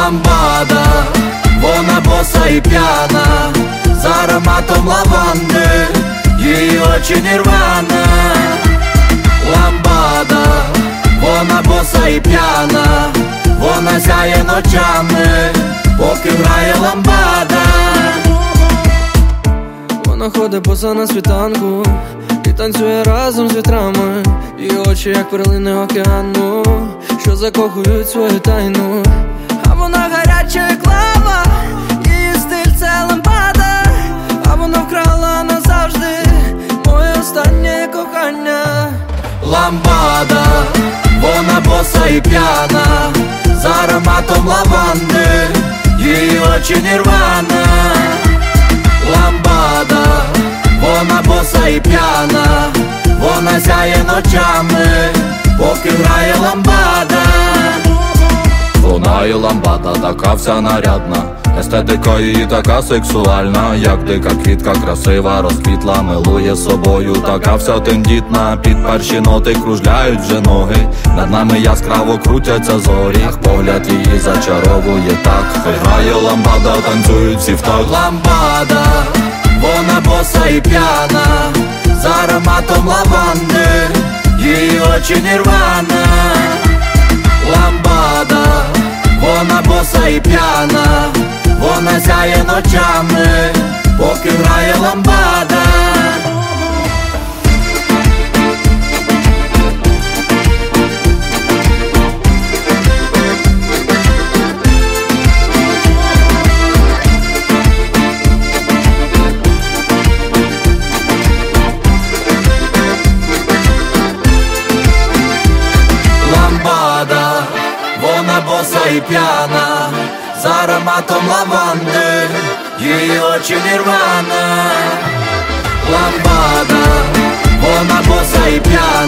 Ламбада, вона боса і п'яна, з ароматом лаванди, її очі нірвана. Ламбада, вона боса і п'яна, вона сяє ночами, поки грає ламбада. Вона ходить боса на світанку і танцює разом з вітрами. Її очі, як перлини океану, що закохують свою тайну. А вона гаряча, як лава, її стиль – це ламбада. А вона вкрала назавжди моє останнє кохання. Ламбада, вона боса і п'яна, з ароматом лаванди, її очі нірвана. Ламбада, вона боса і п'яна, вона сяє ночами, поки грає ламбада. Вона і ламбада, така вся нарядна, естетика її така сексуальна, як дика квітка, красива, розквітла, милує собою, така вся тендітна. Під перші ноти кружляють вже ноги, над нами яскраво крутяться зорі. Погляд її зачаровує так, хай грає ламбада, танцюють всі в такт. Ламбада, вона боса і п'яна, з ароматом лаванди, її очі нірвана. Ламбада, вона боса і п'яна, вона сяє ночами, поки грає ламбада. Ламбада, вона боса і п'яна, з ароматом лаванди, її очі нірвана. Ламбада, вона боса і п'яна,